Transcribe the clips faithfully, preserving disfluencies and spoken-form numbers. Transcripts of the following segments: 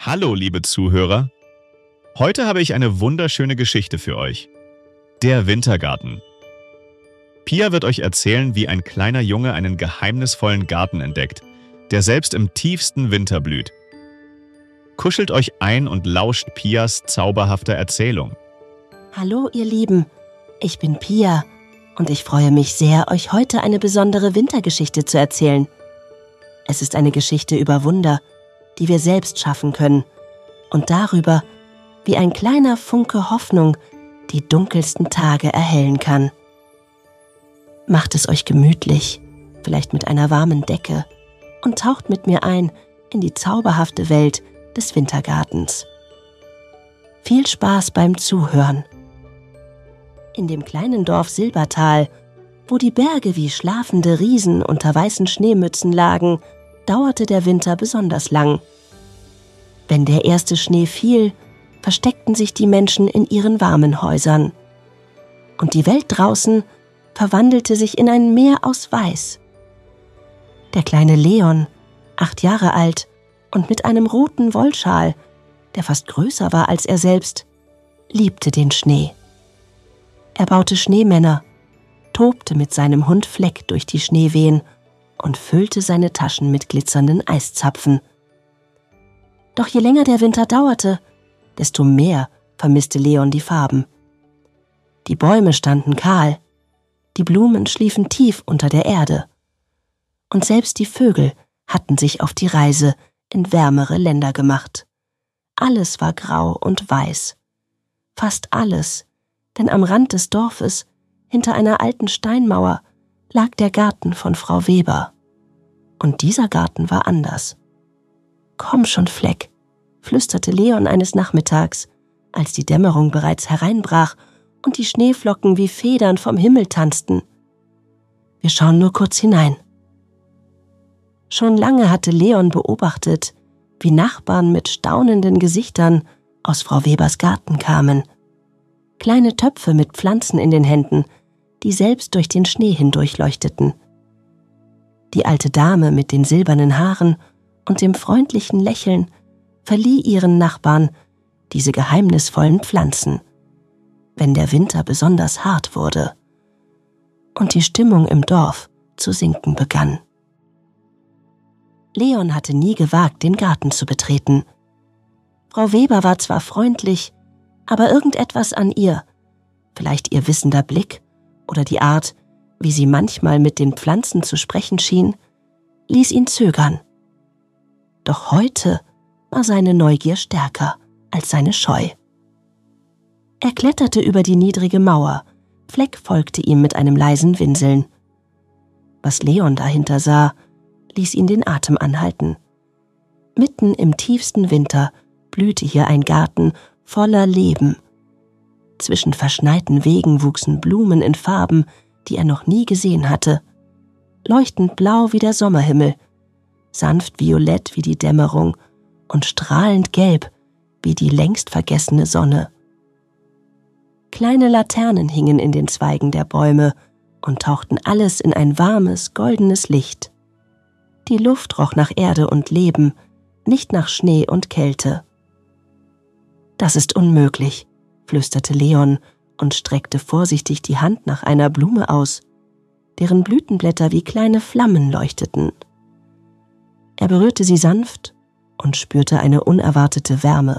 Hallo, liebe Zuhörer. Heute habe ich eine wunderschöne Geschichte für euch. Der Wintergarten. Pia wird euch erzählen, wie ein kleiner Junge einen geheimnisvollen Garten entdeckt, der selbst im tiefsten Winter blüht. Kuschelt euch ein und lauscht Pias zauberhafter Erzählung. Hallo ihr Lieben, ich bin Pia und ich freue mich sehr, euch heute eine besondere Wintergeschichte zu erzählen. Es ist eine Geschichte über Wunder, die wir selbst schaffen können und darüber, wie ein kleiner Funke Hoffnung die dunkelsten Tage erhellen kann. Macht es euch gemütlich, vielleicht mit einer warmen Decke, und taucht mit mir ein in die zauberhafte Welt des Wintergartens. Viel Spaß beim Zuhören. In dem kleinen Dorf Silbertal, wo die Berge wie schlafende Riesen unter weißen Schneemützen lagen, dauerte der Winter besonders lang. Wenn der erste Schnee fiel, versteckten sich die Menschen in ihren warmen Häusern. Und die Welt draußen verwandelte sich in ein Meer aus Weiß. Der kleine Leon, acht Jahre alt und mit einem roten Wollschal, der fast größer war als er selbst, liebte den Schnee. Er baute Schneemänner, tobte mit seinem Hund Fleck durch die Schneewehen und füllte seine Taschen mit glitzernden Eiszapfen. Doch je länger der Winter dauerte, desto mehr vermisste Leon die Farben. Die Bäume standen kahl, die Blumen schliefen tief unter der Erde. Und selbst die Vögel hatten sich auf die Reise in wärmere Länder gemacht. Alles war grau und weiß. Fast alles, denn am Rand des Dorfes, hinter einer alten Steinmauer, lag der Garten von Frau Weber. Und dieser Garten war anders. »Komm schon, Fleck«, flüsterte Leon eines Nachmittags, als die Dämmerung bereits hereinbrach und die Schneeflocken wie Federn vom Himmel tanzten. »Wir schauen nur kurz hinein.« Schon lange hatte Leon beobachtet, wie Nachbarn mit staunenden Gesichtern aus Frau Webers Garten kamen. Kleine Töpfe mit Pflanzen in den Händen, die selbst durch den Schnee hindurch leuchteten. Die alte Dame mit den silbernen Haaren und dem freundlichen Lächeln verlieh ihren Nachbarn diese geheimnisvollen Pflanzen, wenn der Winter besonders hart wurde und die Stimmung im Dorf zu sinken begann. Leon hatte nie gewagt, den Garten zu betreten. Frau Weber war zwar freundlich, aber irgendetwas an ihr, vielleicht ihr wissender Blick oder die Art, wie sie manchmal mit den Pflanzen zu sprechen schien, ließ ihn zögern. Doch heute war seine Neugier stärker als seine Scheu. Er kletterte über die niedrige Mauer, Fleck folgte ihm mit einem leisen Winseln. Was Leon dahinter sah, ließ ihn den Atem anhalten. Mitten im tiefsten Winter blühte hier ein Garten voller Leben. Zwischen verschneiten Wegen wuchsen Blumen in Farben, die er noch nie gesehen hatte. Leuchtend blau wie der Sommerhimmel, sanft violett wie die Dämmerung und strahlend gelb wie die längst vergessene Sonne. Kleine Laternen hingen in den Zweigen der Bäume und tauchten alles in ein warmes, goldenes Licht. Die Luft roch nach Erde und Leben, nicht nach Schnee und Kälte. »Das ist unmöglich«, flüsterte Leon und streckte vorsichtig die Hand nach einer Blume aus, deren Blütenblätter wie kleine Flammen leuchteten. Er berührte sie sanft und spürte eine unerwartete Wärme.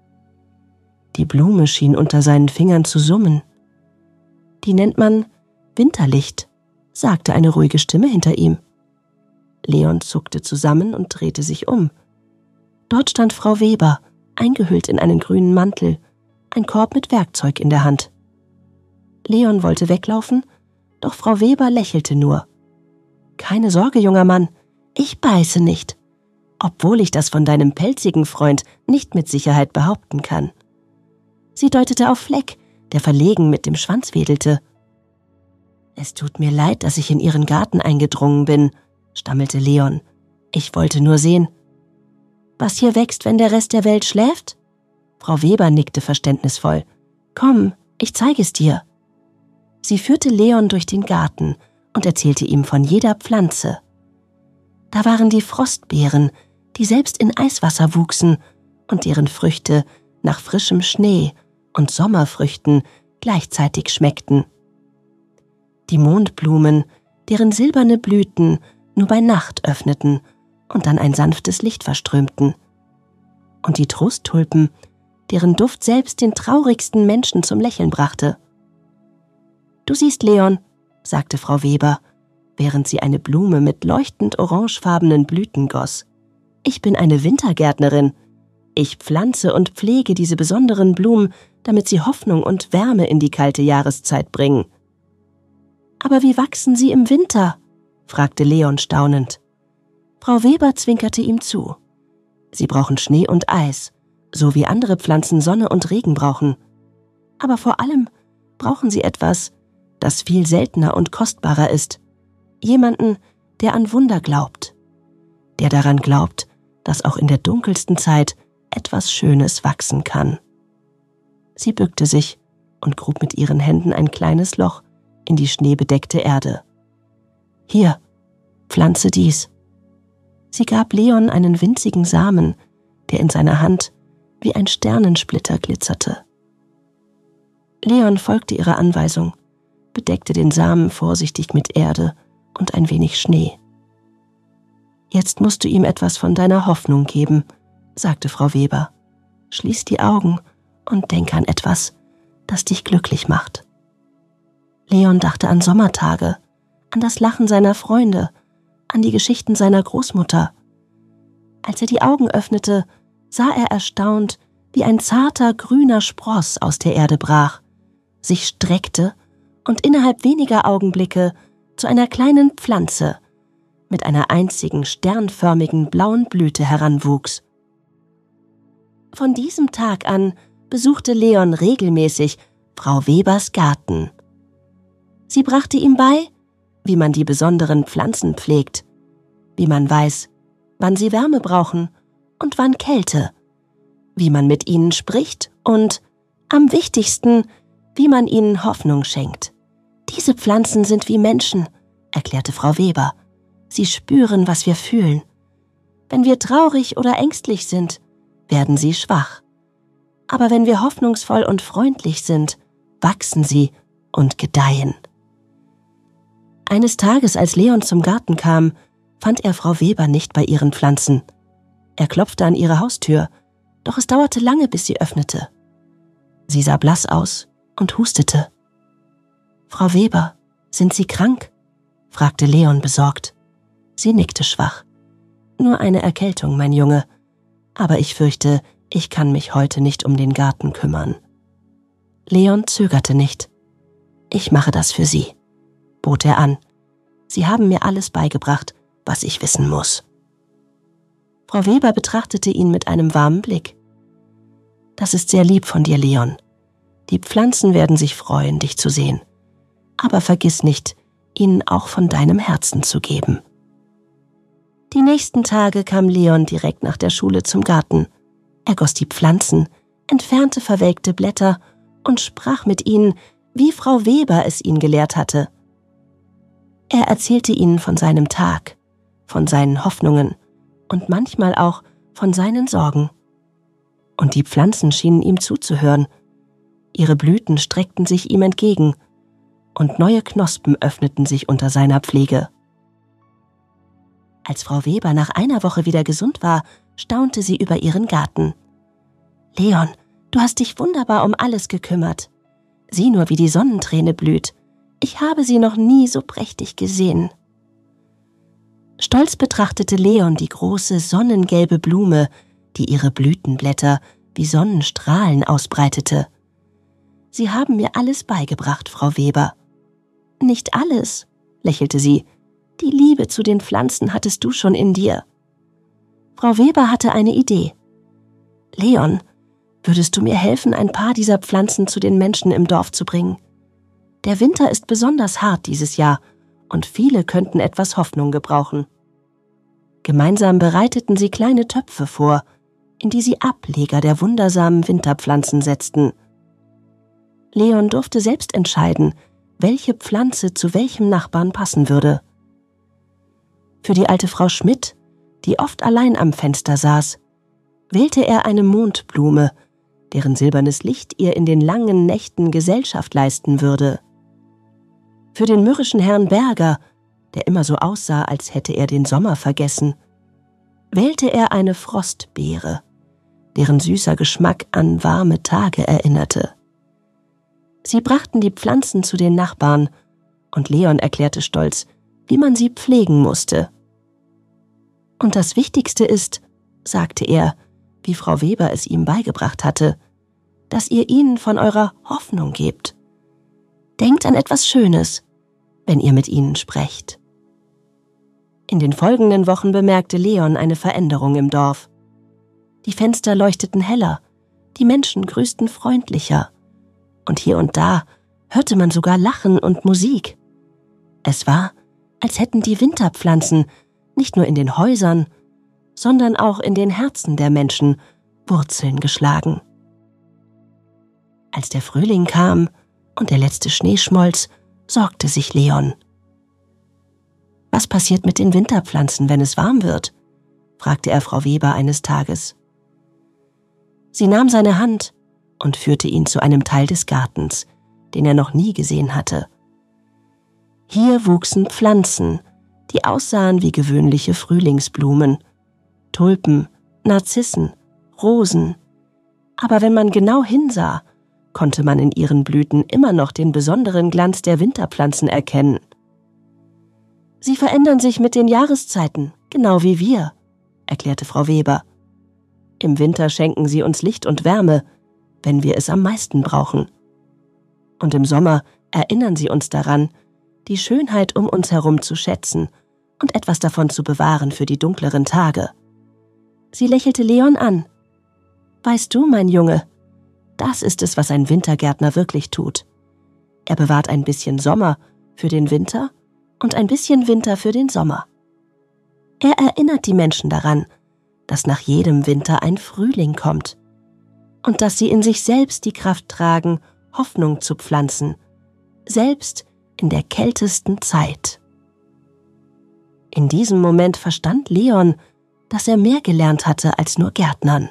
Die Blume schien unter seinen Fingern zu summen. »Die nennt man Winterlicht«, sagte eine ruhige Stimme hinter ihm. Leon zuckte zusammen und drehte sich um. Dort stand Frau Weber, eingehüllt in einen grünen Mantel, ein Korb mit Werkzeug in der Hand. Leon wollte weglaufen, doch Frau Weber lächelte nur. »Keine Sorge, junger Mann, ich beiße nicht, obwohl ich das von deinem pelzigen Freund nicht mit Sicherheit behaupten kann.« Sie deutete auf Fleck, der verlegen mit dem Schwanz wedelte. »Es tut mir leid, dass ich in Ihren Garten eingedrungen bin«, stammelte Leon. »Ich wollte nur sehen.« »Was hier wächst, wenn der Rest der Welt schläft?« Frau Weber nickte verständnisvoll. »Komm, ich zeige es dir.« Sie führte Leon durch den Garten und erzählte ihm von jeder Pflanze. Da waren die Frostbeeren, die selbst in Eiswasser wuchsen und deren Früchte nach frischem Schnee und Sommerfrüchten gleichzeitig schmeckten. Die Mondblumen, deren silberne Blüten nur bei Nacht öffneten und dann ein sanftes Licht verströmten. Und die Trosttulpen, deren Duft selbst den traurigsten Menschen zum Lächeln brachte. »Du siehst, Leon«, sagte Frau Weber, während sie eine Blume mit leuchtend orangefarbenen Blüten goss. »Ich bin eine Wintergärtnerin. Ich pflanze und pflege diese besonderen Blumen, damit sie Hoffnung und Wärme in die kalte Jahreszeit bringen.« »Aber wie wachsen sie im Winter?« fragte Leon staunend. Frau Weber zwinkerte ihm zu. »Sie brauchen Schnee und Eis, so wie andere Pflanzen Sonne und Regen brauchen. Aber vor allem brauchen sie etwas, das viel seltener und kostbarer ist. Jemanden, der an Wunder glaubt. Der daran glaubt, dass auch in der dunkelsten Zeit etwas Schönes wachsen kann.« Sie bückte sich und grub mit ihren Händen ein kleines Loch in die schneebedeckte Erde. »Hier, pflanze dies.« Sie gab Leon einen winzigen Samen, der in seiner Hand wie ein Sternensplitter glitzerte. Leon folgte ihrer Anweisung, bedeckte den Samen vorsichtig mit Erde und ein wenig Schnee. »Jetzt musst du ihm etwas von deiner Hoffnung geben«, sagte Frau Weber. »Schließ die Augen und denk an etwas, das dich glücklich macht.« Leon dachte an Sommertage, an das Lachen seiner Freunde, an die Geschichten seiner Großmutter. Als er die Augen öffnete, sah er erstaunt, wie ein zarter grüner Spross aus der Erde brach, sich streckte und innerhalb weniger Augenblicke zu einer kleinen Pflanze mit einer einzigen sternförmigen blauen Blüte heranwuchs. Von diesem Tag an besuchte Leon regelmäßig Frau Webers Garten. Sie brachte ihm bei, wie man die besonderen Pflanzen pflegt, wie man weiß, wann sie Wärme brauchen und wann Kälte, wie man mit ihnen spricht und, am wichtigsten, wie man ihnen Hoffnung schenkt. »Diese Pflanzen sind wie Menschen«, erklärte Frau Weber. »Sie spüren, was wir fühlen. Wenn wir traurig oder ängstlich sind, werden sie schwach. Aber wenn wir hoffnungsvoll und freundlich sind, wachsen sie und gedeihen.« Eines Tages, als Leon zum Garten kam, fand er Frau Weber nicht bei ihren Pflanzen. Er klopfte an ihre Haustür, doch es dauerte lange, bis sie öffnete. Sie sah blass aus und hustete. »Frau Weber, sind Sie krank?« fragte Leon besorgt. Sie nickte schwach. »Nur eine Erkältung, mein Junge. Aber ich fürchte, ich kann mich heute nicht um den Garten kümmern.« Leon zögerte nicht. »Ich mache das für Sie«, bot er an. »Sie haben mir alles beigebracht, was ich wissen muss.« Frau Weber betrachtete ihn mit einem warmen Blick. »Das ist sehr lieb von dir, Leon. Die Pflanzen werden sich freuen, dich zu sehen. Aber vergiss nicht, ihnen auch von deinem Herzen zu geben.« Die nächsten Tage kam Leon direkt nach der Schule zum Garten. Er goss die Pflanzen, entfernte verwelkte Blätter und sprach mit ihnen, wie Frau Weber es ihn gelehrt hatte. Er erzählte ihnen von seinem Tag, von seinen Hoffnungen und manchmal auch von seinen Sorgen. Und die Pflanzen schienen ihm zuzuhören. Ihre Blüten streckten sich ihm entgegen und neue Knospen öffneten sich unter seiner Pflege. Als Frau Weber nach einer Woche wieder gesund war, staunte sie über ihren Garten. »Leon, du hast dich wunderbar um alles gekümmert. Sieh nur, wie die Sonnenträne blüht. Ich habe sie noch nie so prächtig gesehen.« Stolz betrachtete Leon die große sonnengelbe Blume, die ihre Blütenblätter wie Sonnenstrahlen ausbreitete. »Sie haben mir alles beigebracht, Frau Weber.« »Nicht alles«, lächelte sie. »Die Liebe zu den Pflanzen hattest du schon in dir.« Frau Weber hatte eine Idee. »Leon, würdest du mir helfen, ein paar dieser Pflanzen zu den Menschen im Dorf zu bringen? Der Winter ist besonders hart dieses Jahr und viele könnten etwas Hoffnung gebrauchen.« Gemeinsam bereiteten sie kleine Töpfe vor, in die sie Ableger der wundersamen Winterpflanzen setzten. Leon durfte selbst entscheiden, welche Pflanze zu welchem Nachbarn passen würde. Für die alte Frau Schmidt, die oft allein am Fenster saß, wählte er eine Mondblume, deren silbernes Licht ihr in den langen Nächten Gesellschaft leisten würde. Für den mürrischen Herrn Berger, der immer so aussah, als hätte er den Sommer vergessen, wählte er eine Frostbeere, deren süßer Geschmack an warme Tage erinnerte. Sie brachten die Pflanzen zu den Nachbarn, und Leon erklärte stolz, wie man sie pflegen musste. »Und das Wichtigste ist«, sagte er, wie Frau Weber es ihm beigebracht hatte, »dass ihr ihnen von eurer Hoffnung gebt. Denkt an etwas Schönes, wenn ihr mit ihnen sprecht.« In den folgenden Wochen bemerkte Leon eine Veränderung im Dorf. Die Fenster leuchteten heller, die Menschen grüßten freundlicher, und hier und da hörte man sogar Lachen und Musik. Es war, als hätten die Winterpflanzen nicht nur in den Häusern, sondern auch in den Herzen der Menschen Wurzeln geschlagen. Als der Frühling kam und der letzte Schnee schmolz, sorgte sich Leon. »Was passiert mit den Winterpflanzen, wenn es warm wird?« fragte er Frau Weber eines Tages. Sie nahm seine Hand und führte ihn zu einem Teil des Gartens, den er noch nie gesehen hatte. Hier wuchsen Pflanzen, die aussahen wie gewöhnliche Frühlingsblumen, Tulpen, Narzissen, Rosen. Aber wenn man genau hinsah, konnte man in ihren Blüten immer noch den besonderen Glanz der Winterpflanzen erkennen. »Sie verändern sich mit den Jahreszeiten, genau wie wir«, erklärte Frau Weber. »Im Winter schenken sie uns Licht und Wärme, wenn wir es am meisten brauchen. Und im Sommer erinnern sie uns daran, die Schönheit um uns herum zu schätzen und etwas davon zu bewahren für die dunkleren Tage.« Sie lächelte Leon an. »Weißt du, mein Junge, das ist es, was ein Wintergärtner wirklich tut. Er bewahrt ein bisschen Sommer für den Winter und ein bisschen Winter für den Sommer. Er erinnert die Menschen daran, dass nach jedem Winter ein Frühling kommt und dass sie in sich selbst die Kraft tragen, Hoffnung zu pflanzen, selbst in der kältesten Zeit.« In diesem Moment verstand Leon, dass er mehr gelernt hatte als nur Gärtnern.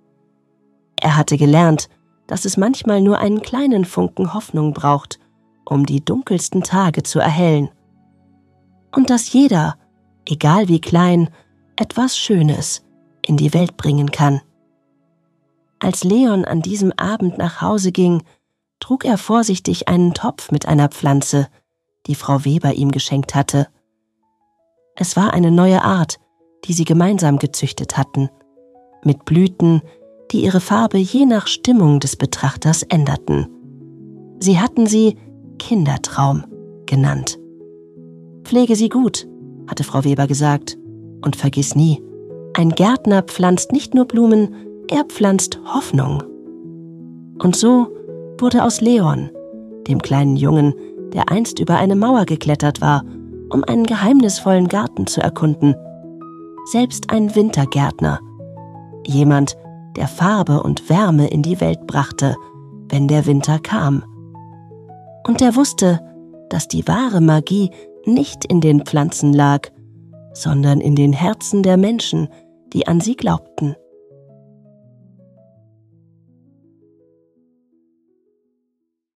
Er hatte gelernt, dass es manchmal nur einen kleinen Funken Hoffnung braucht, um die dunkelsten Tage zu erhellen. Und dass jeder, egal wie klein, etwas Schönes in die Welt bringen kann. Als Leon an diesem Abend nach Hause ging, trug er vorsichtig einen Topf mit einer Pflanze, die Frau Weber ihm geschenkt hatte. Es war eine neue Art, die sie gemeinsam gezüchtet hatten, mit Blüten, die ihre Farbe je nach Stimmung des Betrachters änderten. Sie hatten sie Kindertraum genannt. »Pflege sie gut«, hatte Frau Weber gesagt, »und vergiss nie, ein Gärtner pflanzt nicht nur Blumen, er pflanzt Hoffnung.« Und so wurde aus Leon, dem kleinen Jungen, der einst über eine Mauer geklettert war, um einen geheimnisvollen Garten zu erkunden, selbst ein Wintergärtner, jemand, der Farbe und Wärme in die Welt brachte, wenn der Winter kam. Und er wusste, dass die wahre Magie nicht in den Pflanzen lag, sondern in den Herzen der Menschen, die an sie glaubten.